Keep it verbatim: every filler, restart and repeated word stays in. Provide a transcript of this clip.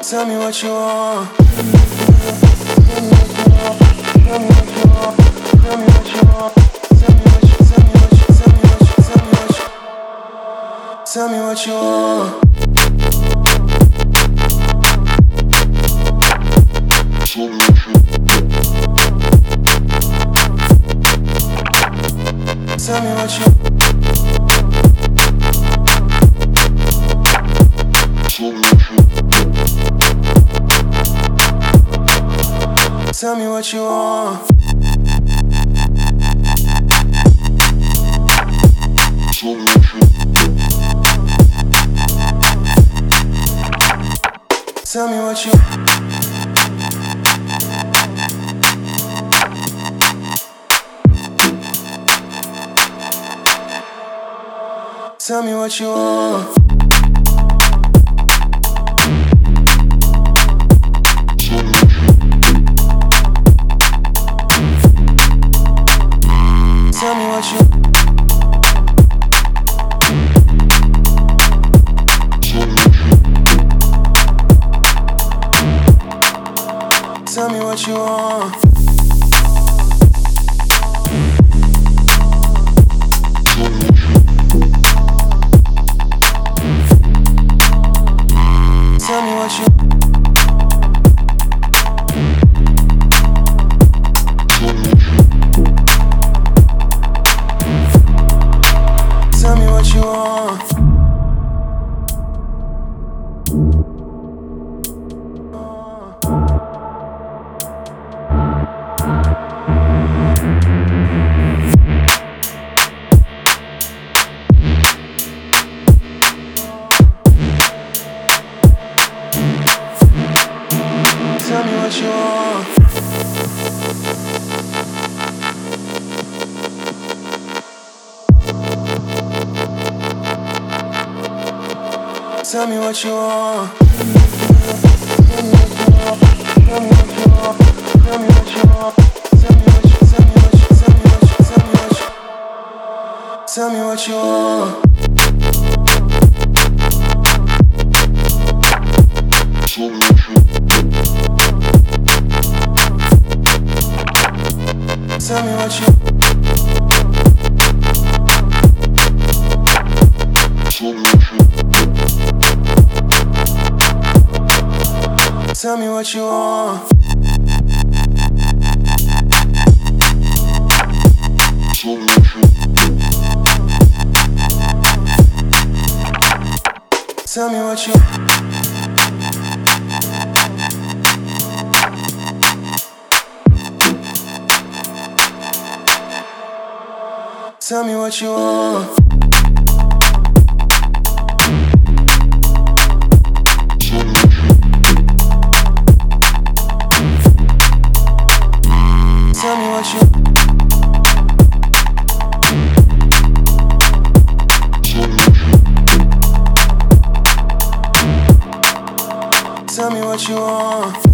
Tell me what you want. Tell me what you want. Tell me what you want. Tell me what you. Tell me what you. Tell me what you. Tell me what you want. Tell me what you. Tell me what you want. Tell me what you. Tell me what you want. Tell me what you. Tell me what you want. Tell me what you. Tell me what you want. Tell me what you want. Tell me what you want. Tell me what you want. Tell me what you want. Tell me what you want. Tell me what you. Tell me what you. Tell me what you. Tell me what you. Tell me what you want. Tell me what you. Tell me what you want. Tell me what you. Tell me what you want. Tell me what you. Tell me what you want.